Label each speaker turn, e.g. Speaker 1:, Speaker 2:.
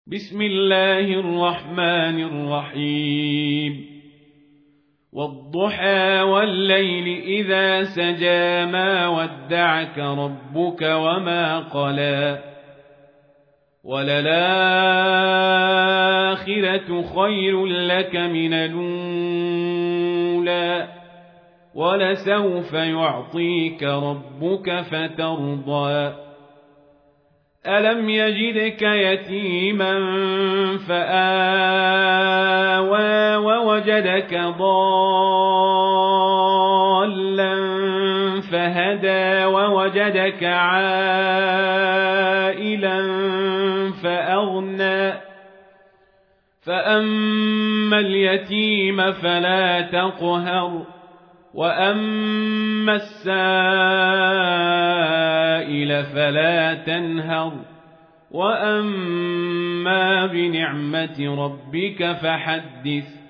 Speaker 1: بسم الله الرحمن الرحيم والضحى والليل إذا سجى ما ودعك ربك وما قلى وللآخرة خير لك من الأولى ولسوف يعطيك ربك فترضى ألم يجدك يتيما فآوى ووجدك ضالا فهدى ووجدك عائلا فأغنى فأما اليتيم فلا تقهر وأما السائل فلا تنهر وأما بنعمة ربك فحدث